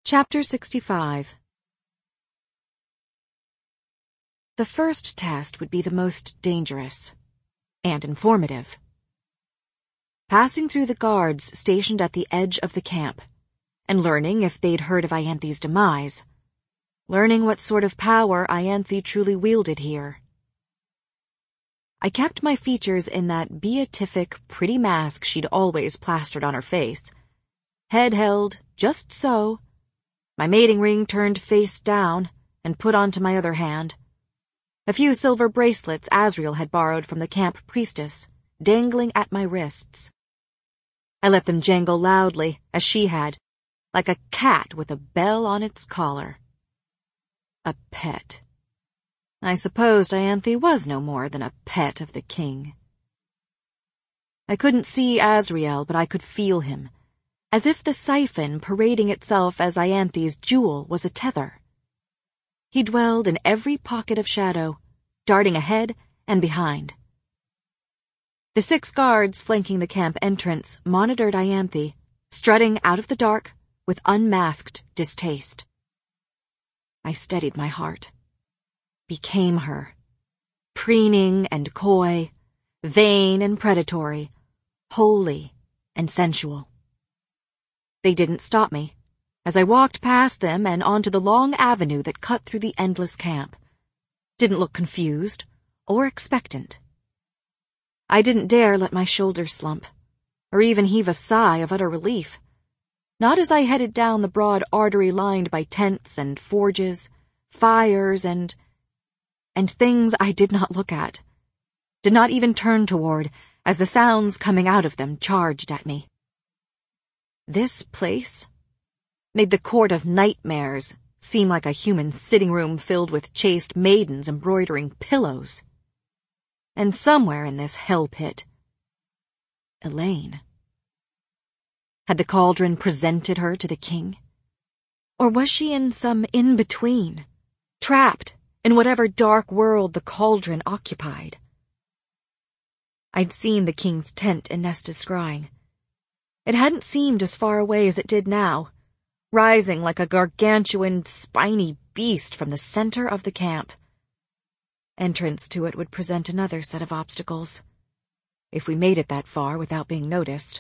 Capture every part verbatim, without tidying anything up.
Chapter sixty-five. The first test would be the most dangerous and informative. Passing through the guards stationed at the edge of the camp and learning if they'd heard of Ianthe's demise, learning what sort of power Ianthe truly wielded here. I kept my features in that beatific, pretty mask she'd always plastered on her face, head held just so, my mating ring turned face down and put onto my other hand. A few silver bracelets Asriel had borrowed from the camp priestess, dangling at my wrists. I let them jangle loudly, as she had, like a cat with a bell on its collar. A pet. I supposed Ianthe was no more than a pet of the king. I couldn't see Asriel, but I could feel him, as if the siphon parading itself as Ianthe's jewel was a tether. He dwelled in every pocket of shadow, darting ahead and behind. The six guards flanking the camp entrance monitored Ianthe, strutting out of the dark with unmasked distaste. I steadied my heart, became her, preening and coy, vain and predatory, holy and sensual. They didn't stop me, as I walked past them and onto the long avenue that cut through the endless camp. Didn't look confused or expectant. I didn't dare let my shoulders slump, or even heave a sigh of utter relief, not as I headed down the broad artery lined by tents and forges, fires and... and things I did not look at, did not even turn toward as the sounds coming out of them charged at me. This place made the court of nightmares seem like a human sitting room filled with chaste maidens embroidering pillows. And somewhere in this hell pit, Elaine. Had the cauldron presented her to the king? Or was she in some in-between, trapped in whatever dark world the cauldron occupied? I'd seen the king's tent in Nesta's scrying. It hadn't seemed as far away as it did now, rising like a gargantuan, spiny beast from the center of the camp. Entrance to it would present another set of obstacles, if we made it that far without being noticed.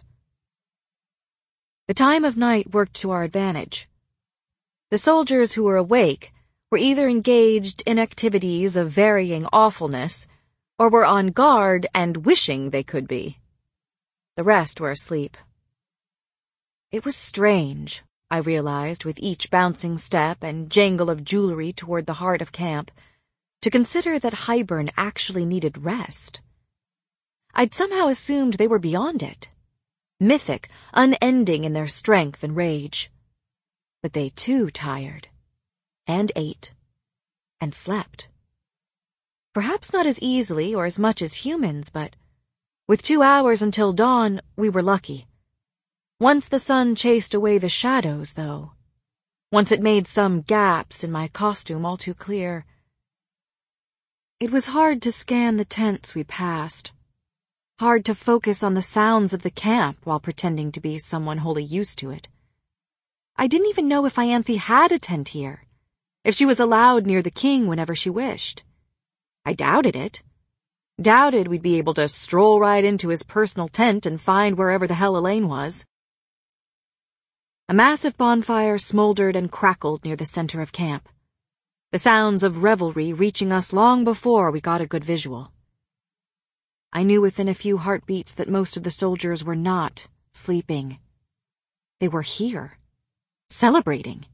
The time of night worked to our advantage. The soldiers who were awake were either engaged in activities of varying awfulness, or were on guard and wishing they could be. The rest were asleep. It was strange, I realized with each bouncing step and jangle of jewelry toward the heart of camp, to consider that Hybern actually needed rest. I'd somehow assumed they were beyond it, mythic, unending in their strength and rage. But they too tired, and ate, and slept. Perhaps not as easily or as much as humans, but with two hours until dawn, we were lucky. Once the sun chased away the shadows, though, once it made some gaps in my costume all too clear. It was hard to scan the tents we passed, hard to focus on the sounds of the camp while pretending to be someone wholly used to it. I didn't even know if Ianthe had a tent here, if she was allowed near the king whenever she wished. I doubted it. Doubted we'd be able to stroll right into his personal tent and find wherever the hell Elaine was. A massive bonfire smoldered and crackled near the center of camp, the sounds of revelry reaching us long before we got a good visual. I knew within a few heartbeats that most of the soldiers were not sleeping. They were here, celebrating.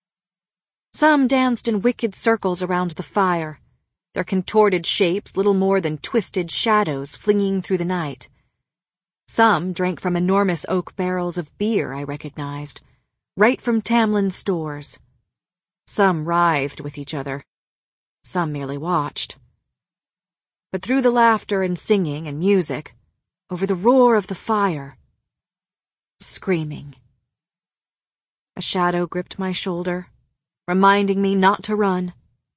Some danced in wicked circles around the fire, their contorted shapes little more than twisted shadows flinging through the night. Some drank from enormous oak barrels of beer I recognized, right from Tamlin's stores. Some writhed with each other. Some merely watched. But through the laughter and singing and music, over the roar of the fire, screaming. A shadow gripped my shoulder, reminding me not to run.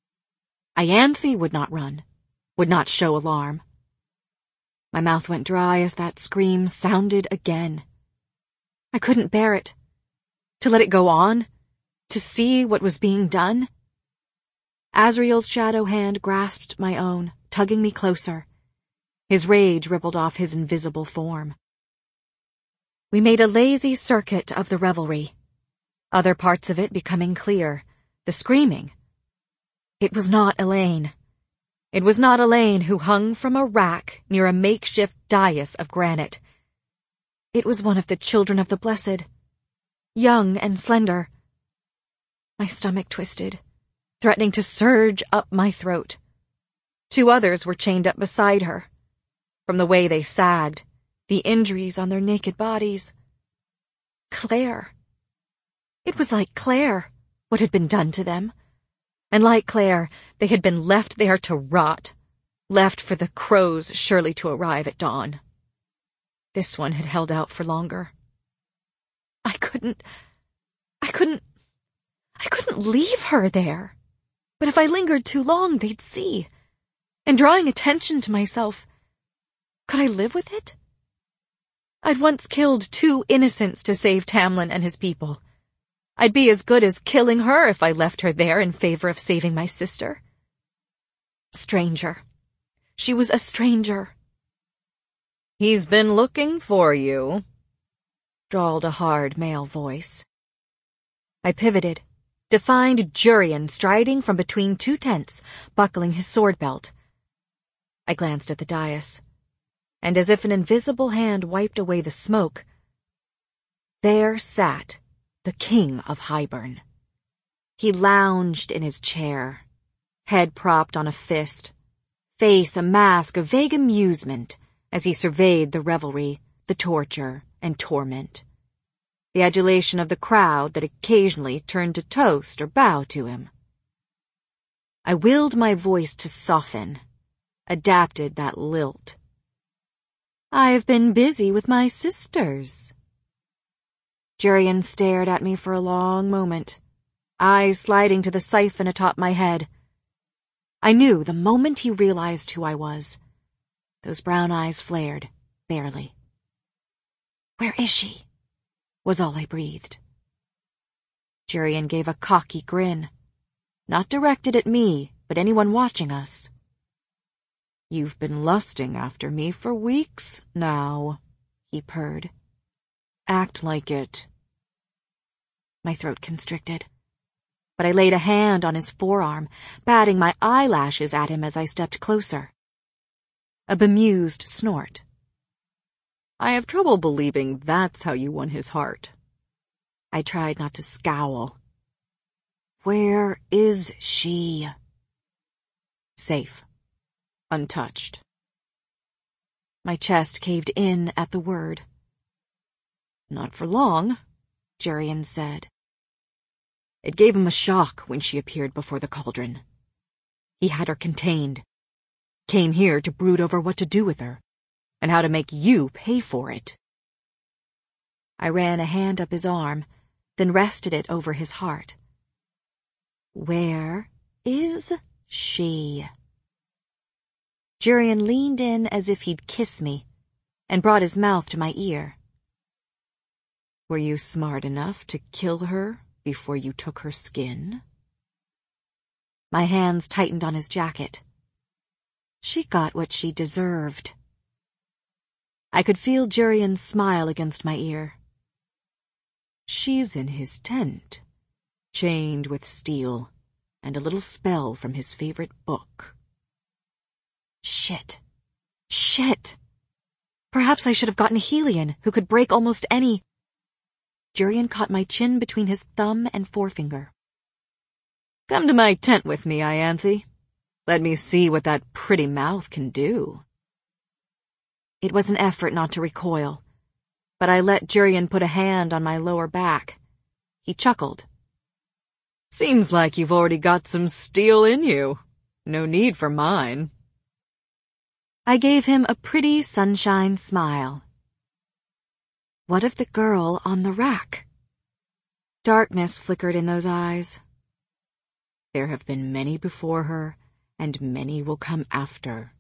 Ianthe would not run, would not show alarm. My mouth went dry as that scream sounded again. I couldn't bear it. To let it go on, to see what was being done. Asriel's shadow hand grasped my own, tugging me closer. His rage rippled off his invisible form. We made a lazy circuit of the revelry, other parts of it becoming clear, the screaming. It was not Elaine. It was not Elaine who hung from a rack near a makeshift dais of granite. It was one of the children of the Blessed, young and slender. My stomach twisted, threatening to surge up my throat. Two others were chained up beside her. From the way they sagged, the injuries on their naked bodies. Claire. It was like Claire, what had been done to them. And like Claire, they had been left there to rot, left for the crows surely to arrive at dawn. This one had held out for longer. I couldn't... I couldn't... I couldn't leave her there. But if I lingered too long, they'd see. And drawing attention to myself, could I live with it? I'd once killed two innocents to save Tamlin and his people. I'd be as good as killing her if I left her there in favor of saving my sister. Stranger. She was a stranger. "He's been looking for you," drawled a hard male voice. I pivoted, to find Jurian striding from between two tents, buckling his sword belt. I glanced at the dais, and as if an invisible hand wiped away the smoke, there sat the King of Hybern. He lounged in his chair, head propped on a fist, face a mask of vague amusement as he surveyed the revelry, the torture, and torment. The adulation of the crowd that occasionally turned to toast or bow to him. I willed my voice to soften, adapted that lilt. "I've been busy with my sisters." Jurian stared at me for a long moment, eyes sliding to the siphon atop my head. I knew the moment he realized who I was. Those brown eyes flared, barely. "Where is she?" was all I breathed. Jurian gave a cocky grin, not directed at me, but anyone watching us. "You've been lusting after me for weeks now," he purred. "Act like it." My throat constricted, but I laid a hand on his forearm, batting my eyelashes at him as I stepped closer. A bemused snort. "I have trouble believing that's how you won his heart." I tried not to scowl. "Where is she?" "Safe. Untouched." My chest caved in at the word. "Not for long," Jurian said. It gave him a shock when she appeared before the cauldron. He had her contained. Came here to brood over what to do with her, and how to make you pay for it. I ran a hand up his arm, then rested it over his heart. "Where is she?" Jurian leaned in as if he'd kiss me, and brought his mouth to my ear. "Were you smart enough to kill her before you took her skin?" My hands tightened on his jacket. She got what she deserved. I could feel Jurian's smile against my ear. "She's in his tent, chained with steel, and a little spell from his favorite book." Shit. Shit. Perhaps I should have gotten Helion, who could break almost any... Jurian caught my chin between his thumb and forefinger. "Come to my tent with me, Ianthe. Let me see what that pretty mouth can do." It was an effort not to recoil, but I let Jurian put a hand on my lower back. He chuckled. "Seems like you've already got some steel in you. No need for mine." I gave him a pretty sunshine smile. What of the girl on the rack? Darkness flickered in those eyes. "There have been many before her, and many will come after."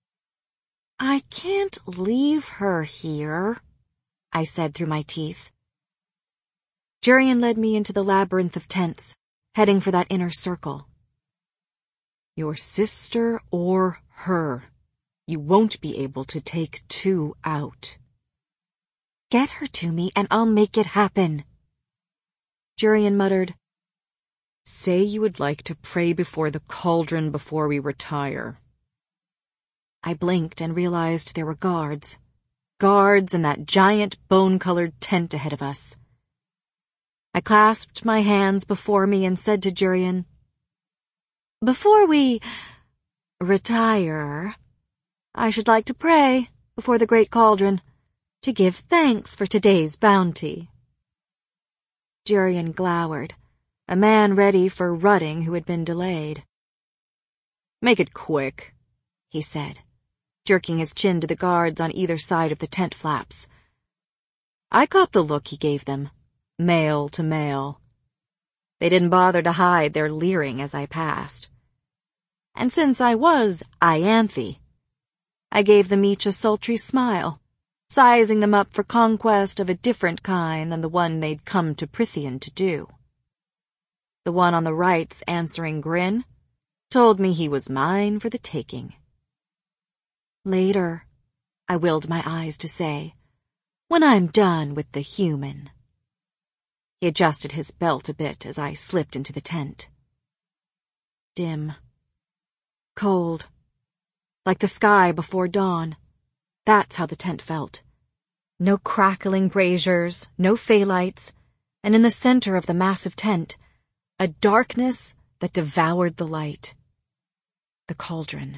"I can't leave her here," I said through my teeth. Jurian led me into the labyrinth of tents, heading for that inner circle. Your sister or her. You won't be able to take two out. Get her to me and I'll make it happen. Jurian muttered, Say you would like to pray before the cauldron before we retire. I blinked and realized there were guards. Guards in that giant bone-colored tent ahead of us. I clasped my hands before me and said to Jurian, Before we retire, I should like to pray before the great cauldron to give thanks for today's bounty. Jurian glowered, a man ready for rutting who had been delayed. Make it quick, he said, jerking his chin to the guards on either side of the tent flaps. I caught the look he gave them, male to male. They didn't bother to hide their leering as I passed. And since I was Ianthe, I gave them each a sultry smile, sizing them up for conquest of a different kind than the one they'd come to Prythian to do. The one on the right's answering grin told me he was mine for the taking. Later, I willed my eyes to say, when I'm done with the human. He adjusted his belt a bit as I slipped into the tent. Dim. Cold. Like the sky before dawn. That's how the tent felt. No crackling braziers, no phalites, and in the center of the massive tent, a darkness that devoured the light. The cauldron.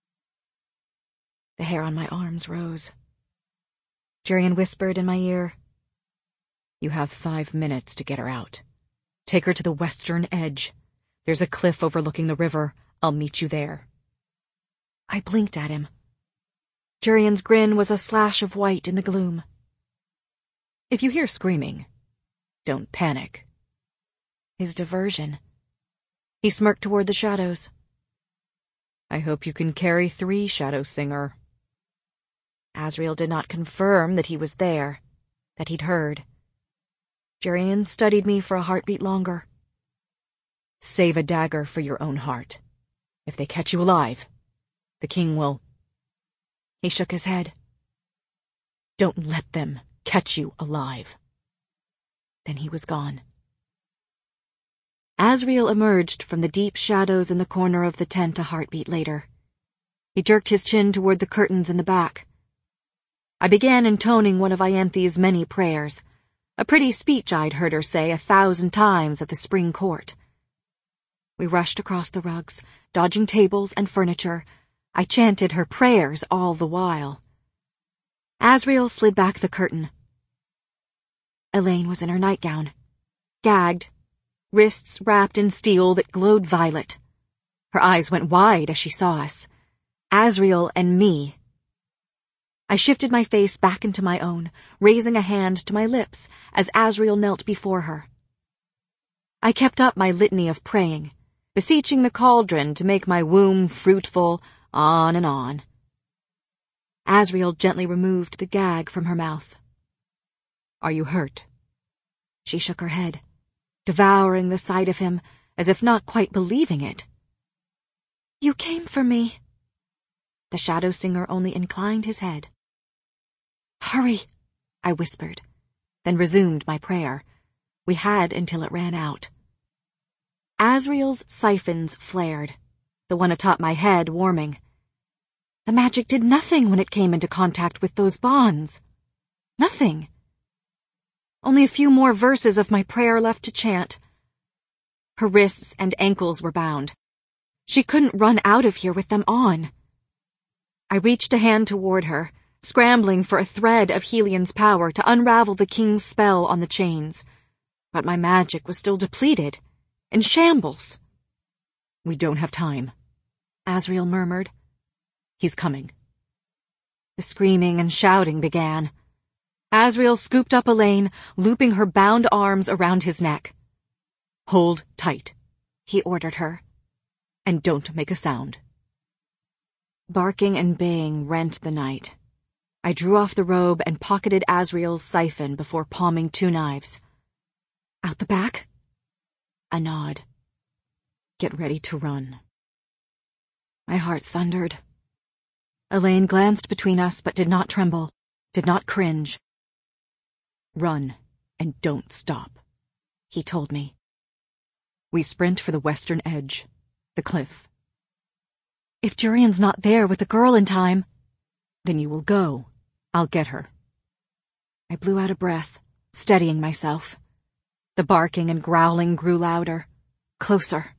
The hair on my arms rose. Jurian whispered in my ear, You have five minutes to get her out. Take her to the western edge. There's a cliff overlooking the river. I'll meet you there. I blinked at him. Jurian's grin was a slash of white in the gloom. If you hear screaming, don't panic. His diversion. He smirked toward the shadows. I hope you can carry three, Shadow Singer. Asriel did not confirm that he was there, that he'd heard. Jurian studied me for a heartbeat longer. Save a dagger for your own heart. If they catch you alive, the king will... He shook his head. Don't let them catch you alive. Then he was gone. Asriel emerged from the deep shadows in the corner of the tent a heartbeat later. He jerked his chin toward the curtains in the back. I began intoning one of Ianthe's many prayers, a pretty speech I'd heard her say a thousand times at the spring court. We rushed across the rugs, dodging tables and furniture. I chanted her prayers all the while. Asriel slid back the curtain. Elaine was in her nightgown, gagged, wrists wrapped in steel that glowed violet. Her eyes went wide as she saw us, Asriel and me. I shifted my face back into my own, raising a hand to my lips as Asriel knelt before her. I kept up my litany of praying, beseeching the cauldron to make my womb fruitful, on and on. Asriel gently removed the gag from her mouth. Are you hurt? She shook her head, devouring the sight of him as if not quite believing it. You came for me. The Shadow Singer only inclined his head. Hurry, I whispered, then resumed my prayer. We had until it ran out. Asriel's siphons flared, the one atop my head warming. The magic did nothing when it came into contact with those bonds. Nothing. Only a few more verses of my prayer left to chant. Her wrists and ankles were bound. She couldn't run out of here with them on. I reached a hand toward her, scrambling for a thread of Helian's power to unravel the king's spell on the chains. But my magic was still depleted, in shambles. We don't have time, Asriel murmured. He's coming. The screaming and shouting began. Asriel scooped up Elaine, looping her bound arms around his neck. Hold tight, he ordered her, and don't make a sound. Barking and baying rent the night. I drew off the robe and pocketed Asriel's siphon before palming two knives. Out the back? A nod. Get ready to run. My heart thundered. Elaine glanced between us but did not tremble, did not cringe. Run, and don't stop, he told me. We sprint for the western edge, the cliff. If Jurian's not there with the girl in time, then you will go. I'll get her. I blew out a breath, steadying myself. The barking and growling grew louder, closer.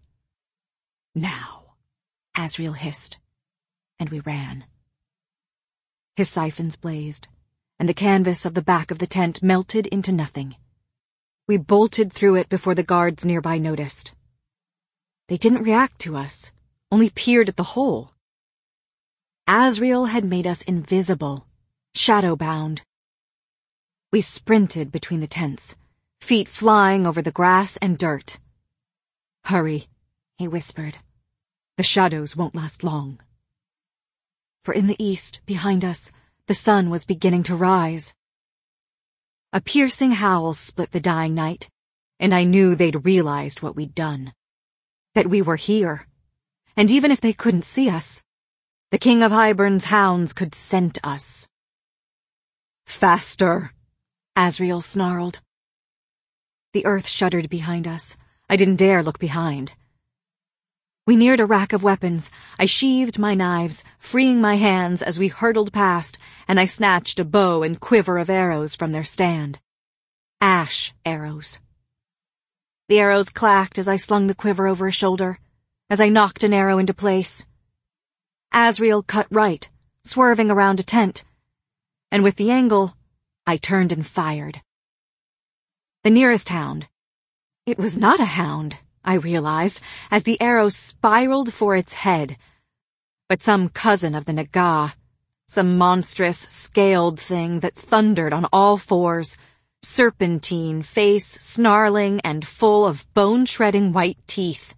Now, Asriel hissed, and we ran. His siphons blazed, and the canvas of the back of the tent melted into nothing. We bolted through it before the guards nearby noticed. They didn't react to us, only peered at the hole. Asriel had made us invisible, shadow-bound. We sprinted between the tents, feet flying over the grass and dirt. Hurry, he whispered. The shadows won't last long. For in the east, behind us, the sun was beginning to rise. A piercing howl split the dying night, and I knew they'd realized what we'd done. That we were here, and even if they couldn't see us, the King of Hybern's hounds could scent us. Faster, Asriel snarled. The earth shuddered behind us. I didn't dare look behind. We neared a rack of weapons. I sheathed my knives, freeing my hands as we hurtled past, and I snatched a bow and quiver of arrows from their stand. Ash arrows. The arrows clacked as I slung the quiver over a shoulder, as I knocked an arrow into place. Asriel cut right, swerving around a tent, and with the angle, I turned and fired. The nearest hound. It was not a hound, I realized, as the arrow spiraled for its head, but some cousin of the Naga, some monstrous, scaled thing that thundered on all fours, serpentine face snarling and full of bone-shredding white teeth.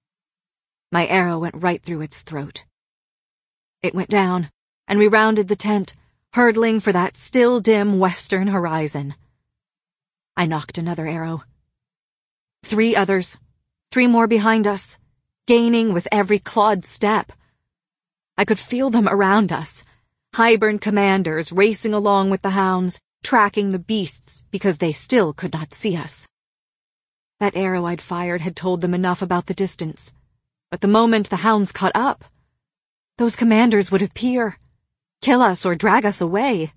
My arrow went right through its throat. It went down, and we rounded the tent, hurtling for that still dim western horizon. I knocked another arrow. Three others, three more behind us, gaining with every clawed step. I could feel them around us, Hybern commanders racing along with the hounds, tracking the beasts because they still could not see us. That arrow I'd fired had told them enough about the distance, but the moment the hounds caught up, those commanders would appear, kill us or drag us away.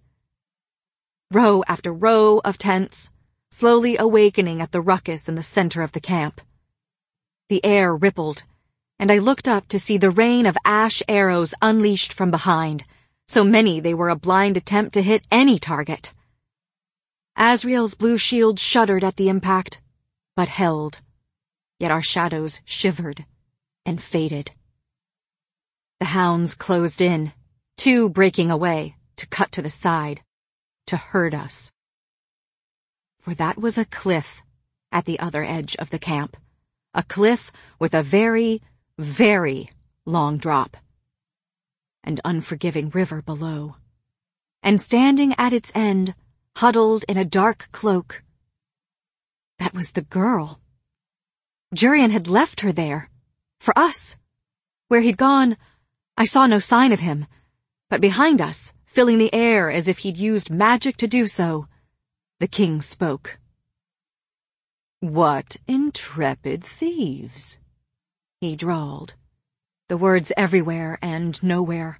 Row after row of tents, slowly awakening at the ruckus in the center of the camp. The air rippled, and I looked up to see the rain of ash arrows unleashed from behind, so many they were a blind attempt to hit any target. Asriel's blue shield shuddered at the impact, but held, yet our shadows shivered and faded. The hounds closed in, two breaking away to cut to the side, to herd us. For that was a cliff at the other edge of the camp, a cliff with a very, very long drop, an unforgiving river below, and standing at its end, huddled in a dark cloak. That was the girl. Jurian had left her there, for us. Where he'd gone, I saw no sign of him, but behind us, filling the air as if he'd used magic to do so, the king spoke. "What intrepid thieves," he drawled, the words everywhere and nowhere.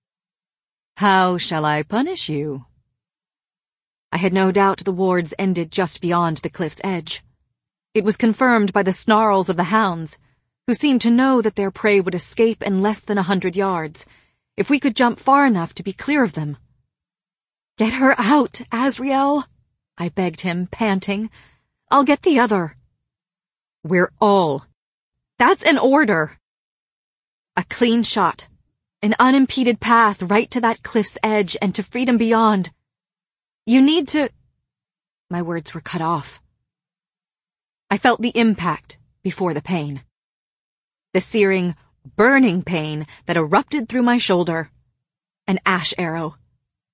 "How shall I punish you?" I had no doubt the wards ended just beyond the cliff's edge. It was confirmed by the snarls of the hounds, who seemed to know that their prey would escape in less than a hundred yards, if we could jump far enough to be clear of them. "Get her out, Asriel," I begged him, panting. "I'll get the other." "We're all. That's an order." A clean shot, an unimpeded path right to that cliff's edge and to freedom beyond. "You need to—" My words were cut off. I felt the impact before the pain. The searing, burning pain that erupted through my shoulder. An ash arrow.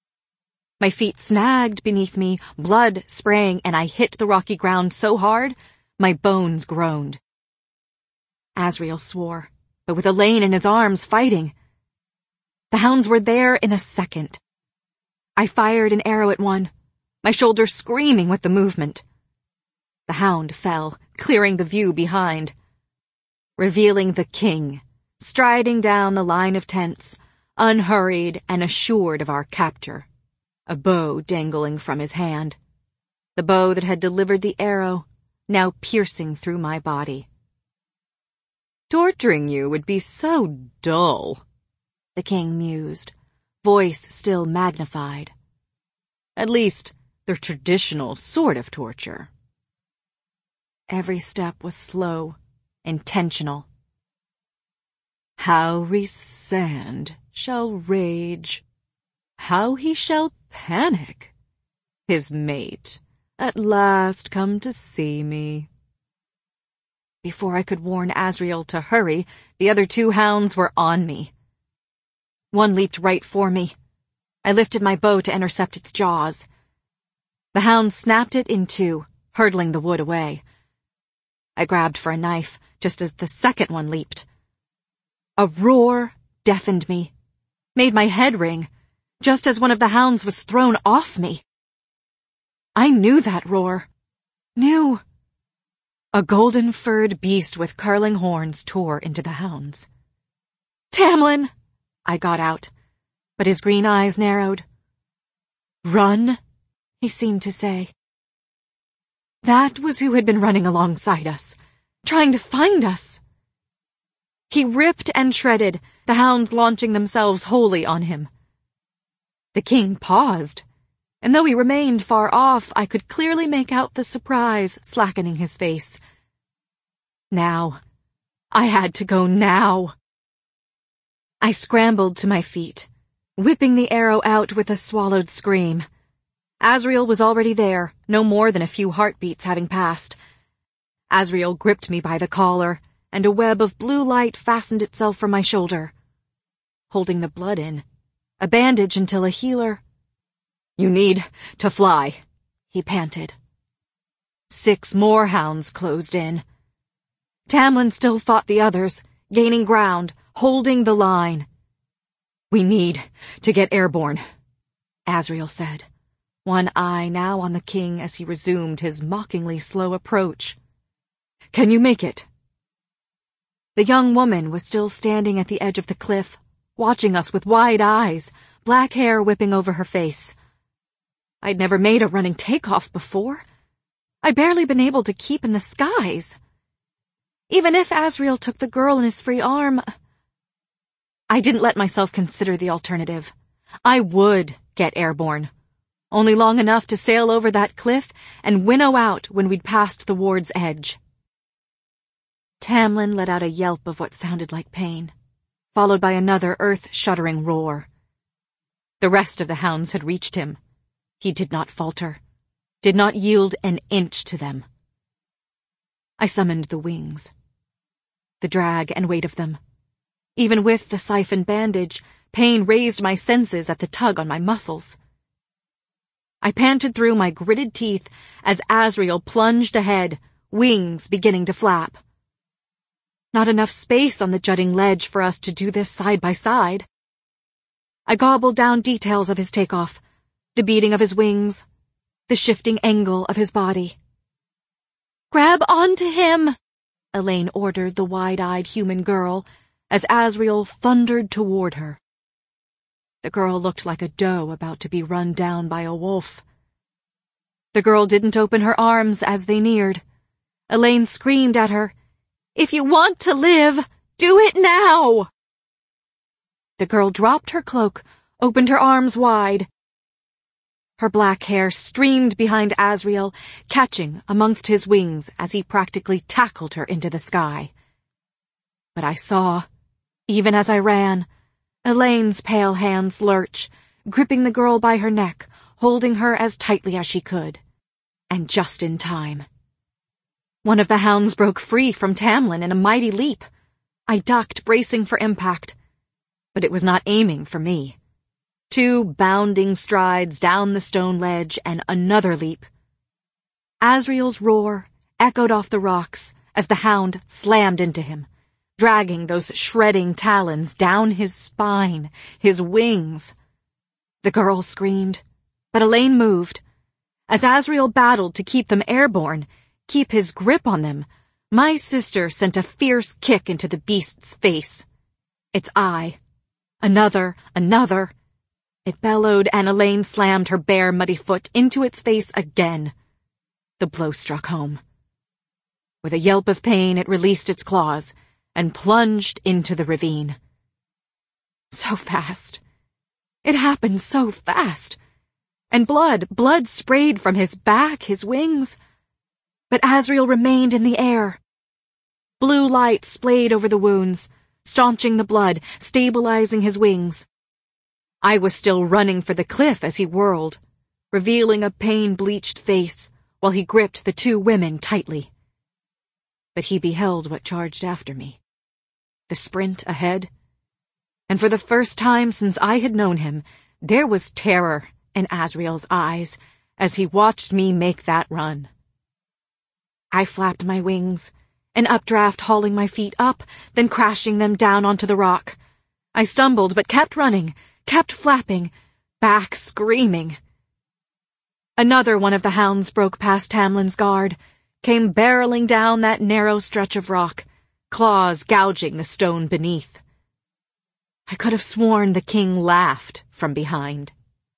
My feet snagged beneath me, blood spraying, and I hit the rocky ground so hard My bones groaned. Asriel swore, but with Elaine in his arms fighting. The hounds were there in a second. I fired an arrow at one, my shoulder screaming with the movement. The hound fell, clearing the view behind, revealing the king, striding down the line of tents, unhurried and assured of our capture, a bow dangling from his hand, the bow that had delivered the arrow, now piercing through my body. "Torturing you would be so dull," the king mused, voice still magnified. "At least, the traditional sort of torture." Every step was slow, intentional. "How Rhysand shall rage, how he shall panic, his mate at last come to see me." Before I could warn Asriel to hurry, the other two hounds were on me. One leaped right for me. I lifted my bow to intercept its jaws. The hound snapped it in two, hurtling the wood away. I grabbed for a knife, just as the second one leaped. A roar deafened me, made my head ring, just as one of the hounds was thrown off me. I knew that roar. Knew. A golden-furred beast with curling horns tore into the hounds. "Tamlin!" I got out, but his green eyes narrowed. "Run," he seemed to say. That was who had been running alongside us, trying to find us. He ripped and shredded, the hounds launching themselves wholly on him. The king paused, and though he remained far off, I could clearly make out the surprise slackening his face. Now. I had to go now. I scrambled to my feet, whipping the arrow out with a swallowed scream. Asriel was already there, no more than a few heartbeats having passed. Asriel gripped me by the collar, and a web of blue light fastened itself from my shoulder, holding the blood in, a bandage until a healer. "You need to fly," he panted. Six more hounds closed in. Tamlin still fought the others, gaining ground, holding the line. "We need to get airborne," Asriel said, one eye now on the king as he resumed his mockingly slow approach. "Can you make it?" The young woman was still standing at the edge of the cliff, watching us with wide eyes, black hair whipping over her face. I'd never made a running takeoff before. I'd barely been able to keep in the skies. Even if Asriel took the girl in his free arm, I didn't let myself consider the alternative. I would get airborne, only long enough to sail over that cliff and winnow out when we'd passed the ward's edge. Tamlin let out a yelp of what sounded like pain, followed by another earth-shuddering roar. The rest of the hounds had reached him. He did not falter, did not yield an inch to them. I summoned the wings. The drag and weight of them. Even with the siphon bandage, pain raised my senses at the tug on my muscles. I panted through my gritted teeth as Asriel plunged ahead, wings beginning to flap. Not enough space on the jutting ledge for us to do this side by side. I gobbled down details of his takeoff, the beating of his wings, the shifting angle of his body. "Grab onto him," Elaine ordered the wide-eyed human girl as Asriel thundered toward her. The girl looked like a doe about to be run down by a wolf. The girl didn't open her arms as they neared. Elaine screamed at her, "If you want to live, do it now!" The girl dropped her cloak, opened her arms wide. Her black hair streamed behind Asriel, catching amongst his wings as he practically tackled her into the sky. But I saw, even as I ran, Elaine's pale hands lurch, gripping the girl by her neck, holding her as tightly as she could. And just in time. One of the hounds broke free from Tamlin in a mighty leap. I ducked, bracing for impact. But it was not aiming for me. Two bounding strides down the stone ledge and another leap. Asriel's roar echoed off the rocks as the hound slammed into him, dragging those shredding talons down his spine, his wings. The girl screamed, but Elaine moved. As Asriel battled to keep them airborne, keep his grip on them, my sister sent a fierce kick into the beast's face. Its eye. Another, another. It bellowed, and Elaine slammed her bare, muddy foot into its face again. The blow struck home. With a yelp of pain, it released its claws and plunged into the ravine. So fast. It happened so fast. And blood, blood sprayed from his back, his wings. But Asriel remained in the air. Blue light splayed over the wounds, staunching the blood, stabilizing his wings. I was still running for the cliff as he whirled, revealing a pain-bleached face while he gripped the two women tightly. But he beheld what charged after me. The sprint ahead. And for the first time since I had known him, there was terror in Asriel's eyes as he watched me make that run. I flapped my wings, an updraft hauling my feet up, then crashing them down onto the rock. I stumbled but kept running, kept flapping, back screaming. Another one of the hounds broke past Tamlin's guard, came barreling down that narrow stretch of rock, claws gouging the stone beneath. I could have sworn the king laughed from behind.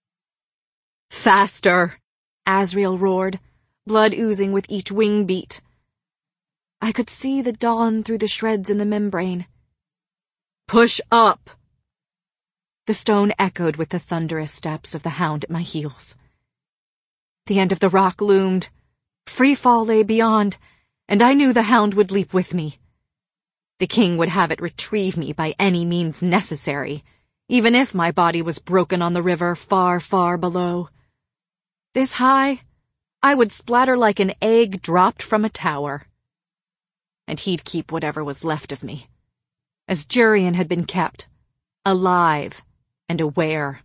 "Faster!" Asriel roared, blood oozing with each wing beat. I could see the dawn through the shreds in the membrane. "Push up!" The stone echoed with the thunderous steps of the hound at my heels. The end of the rock loomed. Free fall lay beyond, and I knew the hound would leap with me. The king would have it retrieve me by any means necessary, even if my body was broken on the river far, far below. This high, I would splatter like an egg dropped from a tower. And he'd keep whatever was left of me, as Jurian had been kept, alive and aware.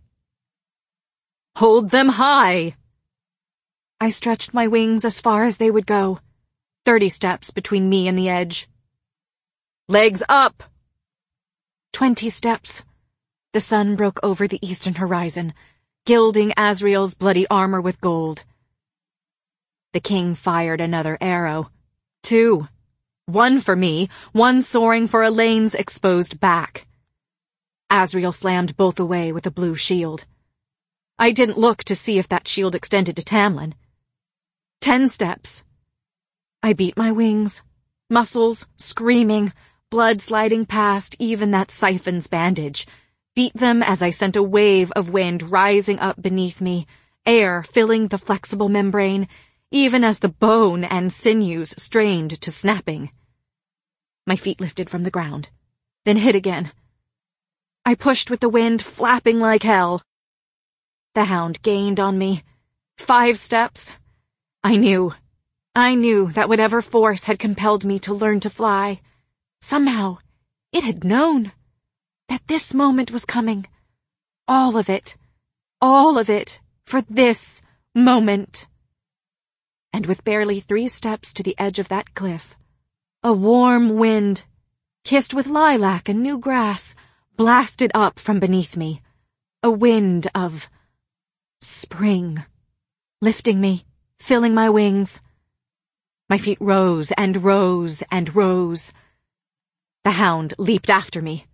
"Hold them high!" I stretched my wings as far as they would go, thirty steps between me and the edge. "Legs up!" Twenty steps. The sun broke over the eastern horizon, gilding Asriel's bloody armor with gold. The king fired another arrow. Two. One for me, one soaring for Elaine's exposed back. Asriel slammed both away with a blue shield. I didn't look to see if that shield extended to Tamlin. Ten steps. I beat my wings, muscles screaming, blood sliding past even that siphon's bandage, beat them as I sent a wave of wind rising up beneath me, air filling the flexible membrane, even as the bone and sinews strained to snapping. My feet lifted from the ground, then hit again. I pushed with the wind flapping like hell. The hound gained on me. Five steps. I knew, I knew that whatever force had compelled me to learn to fly, somehow it had known that this moment was coming. All of it, all of it, for this moment. And with barely three steps to the edge of that cliff, a warm wind, kissed with lilac and new grass, blasted up from beneath me, a wind of spring, lifting me, filling my wings. My feet rose and rose and rose. The hound leaped after me.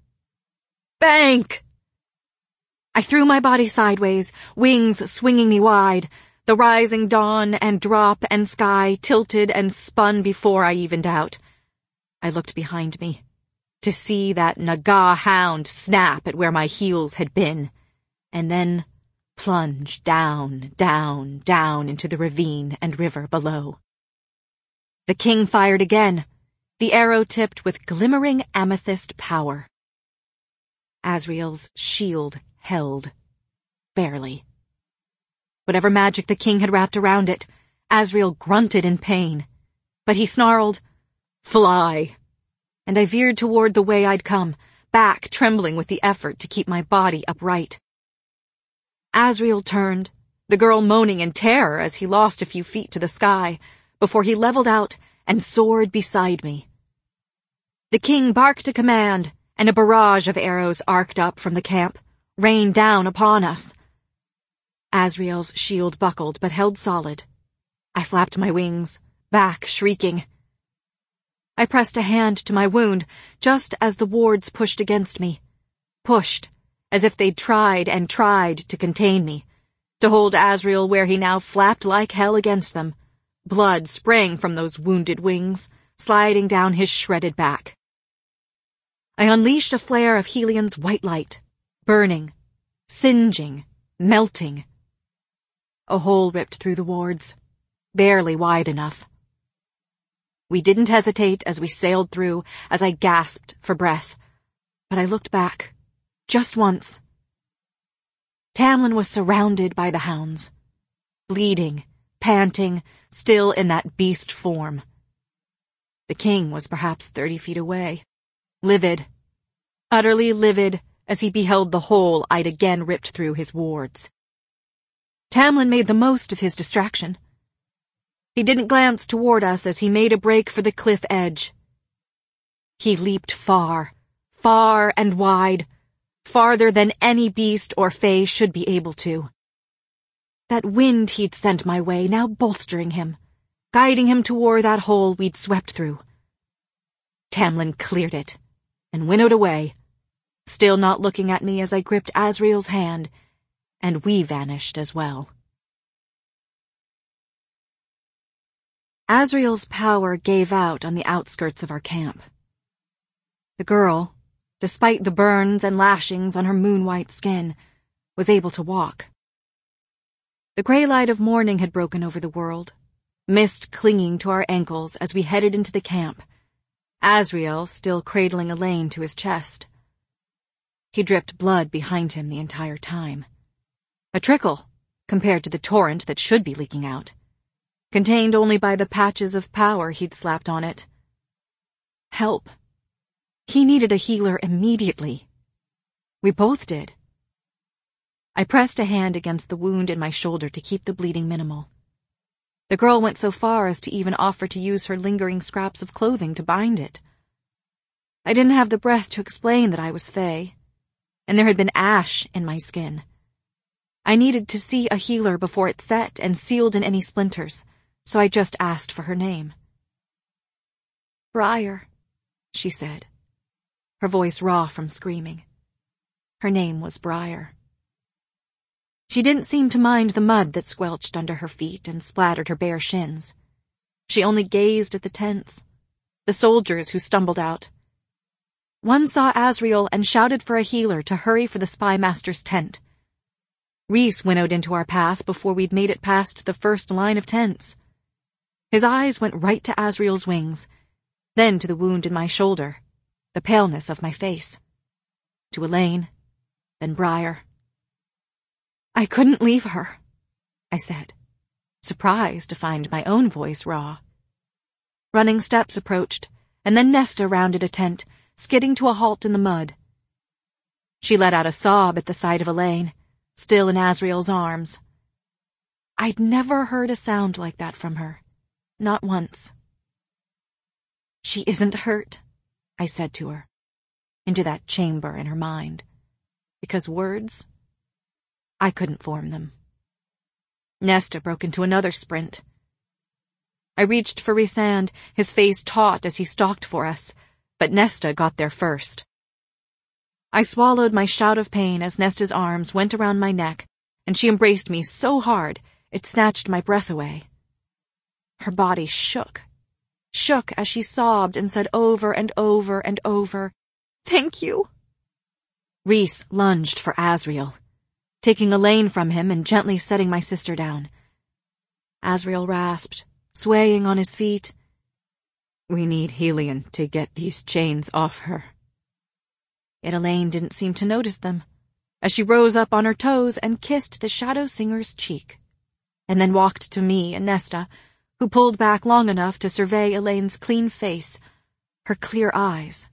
Bank! I threw my body sideways, wings swinging me wide. The rising dawn and drop and sky tilted and spun before I evened out. I looked behind me, to see that Naga hound snap at where my heels had been, and then plunge down, down, down into the ravine and river below. The king fired again, the arrow tipped with glimmering amethyst power. Asriel's shield held, barely. Whatever magic the king had wrapped around it, Asriel grunted in pain, but he snarled, "Fly!" And I veered toward the way I'd come, back trembling with the effort to keep my body upright. Asriel turned, the girl moaning in terror as he lost a few feet to the sky, before he leveled out and soared beside me. The king barked a command, and a barrage of arrows arced up from the camp, rained down upon us. Asriel's shield buckled but held solid. I flapped my wings, back shrieking. I pressed a hand to my wound just as the wards pushed against me. Pushed, as if they'd tried and tried to contain me, to hold Asriel where he now flapped like hell against them. Blood sprang from those wounded wings, sliding down his shredded back. I unleashed a flare of Helion's white light, burning, singeing, melting. A hole ripped through the wards, barely wide enough. We didn't hesitate as we sailed through, as I gasped for breath, but I looked back, just once. Tamlin was surrounded by the hounds, bleeding, panting, still in that beast form. The king was perhaps thirty feet away, livid, utterly livid as he beheld the hole I'd again ripped through his wards. Tamlin made the most of his distraction. He didn't glance toward us as he made a break for the cliff edge. He leaped far, far and wide, farther than any beast or fae should be able to. That wind he'd sent my way now bolstering him, guiding him toward that hole we'd swept through. Tamlin cleared it and winnowed away, still not looking at me as I gripped Asriel's hand, and we vanished as well. Asriel's power gave out on the outskirts of our camp. The girl, despite the burns and lashings on her moon-white skin, was able to walk. The gray light of morning had broken over the world, mist clinging to our ankles as we headed into the camp, Asriel still cradling Elaine to his chest. He dripped blood behind him the entire time. A trickle, compared to the torrent that should be leaking out, contained only by the patches of power he'd slapped on it. Help. He needed a healer immediately. We both did. I pressed a hand against the wound in my shoulder to keep the bleeding minimal. The girl went so far as to even offer to use her lingering scraps of clothing to bind it. I didn't have the breath to explain that I was fae, and there had been ash in my skin. I needed to see a healer before it set and sealed in any splinters, so I just asked for her name. Briar, she said, her voice raw from screaming. Her name was Briar. She didn't seem to mind the mud that squelched under her feet and splattered her bare shins. She only gazed at the tents, the soldiers who stumbled out. One saw Asriel and shouted for a healer to hurry for the spy master's tent. Rhys winnowed into our path before we'd made it past the first line of tents. His eyes went right to Asriel's wings, then to the wound in my shoulder, the paleness of my face, to Elaine, then Briar. I couldn't leave her, I said, surprised to find my own voice raw. Running steps approached, and then Nesta rounded a tent, skidding to a halt in the mud. She let out a sob at the sight of Elaine, still in Asriel's arms. I'd never heard a sound like that from her, not once. She isn't hurt, I said to her, into that chamber in her mind, because words, I couldn't form them. Nesta broke into another sprint. I reached for Rhysand, his face taut as he stalked for us, but Nesta got there first. I swallowed my shout of pain as Nesta's arms went around my neck, and she embraced me so hard it snatched my breath away. Her body shook, shook as she sobbed and said over and over and over, "Thank you." Rhys lunged for Asriel, taking Elaine from him and gently setting my sister down. Asriel rasped, swaying on his feet, "We need Helion to get these chains off her." Yet Elaine didn't seem to notice them, as she rose up on her toes and kissed the Shadow Singer's cheek, and then walked to me and Nesta, who pulled back long enough to survey Elaine's clean face, her clear eyes.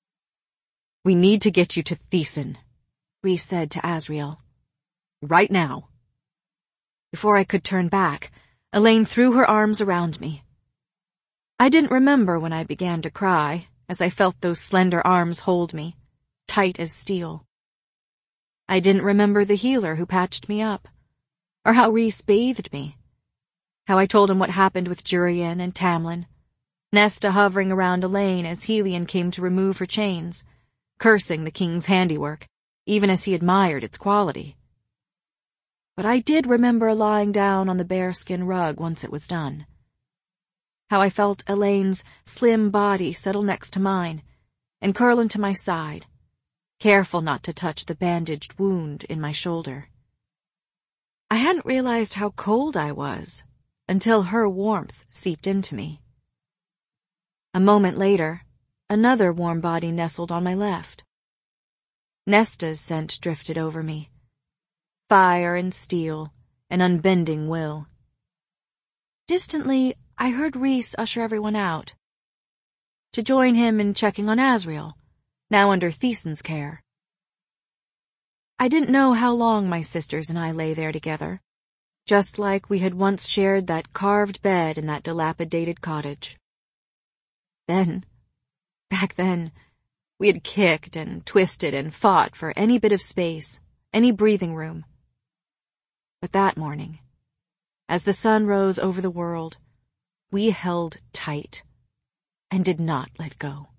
"We need to get you to Thiessen," Rhys said to Asriel. "Right now." Before I could turn back, Elaine threw her arms around me. I didn't remember when I began to cry, as I felt those slender arms hold me, tight as steel. I didn't remember the healer who patched me up, or how Rhys bathed me, how I told him what happened with Jurian and Tamlin, Nesta hovering around Elaine as Helion came to remove her chains, cursing the king's handiwork, even as he admired its quality. But I did remember lying down on the bearskin rug once it was done. How I felt Elaine's slim body settle next to mine and curl into my side, careful not to touch the bandaged wound in my shoulder. I hadn't realized how cold I was until her warmth seeped into me. A moment later, another warm body nestled on my left. Nesta's scent drifted over me. Fire and steel, an unbending will. Distantly, I heard Rhys usher everyone out, to join him in checking on Asriel, now under Thiesen's care. I didn't know how long my sisters and I lay there together, just like we had once shared that carved bed in that dilapidated cottage. Then, back then, we had kicked and twisted and fought for any bit of space, any breathing room. But that morning, as the sun rose over the world, we held tight and did not let go.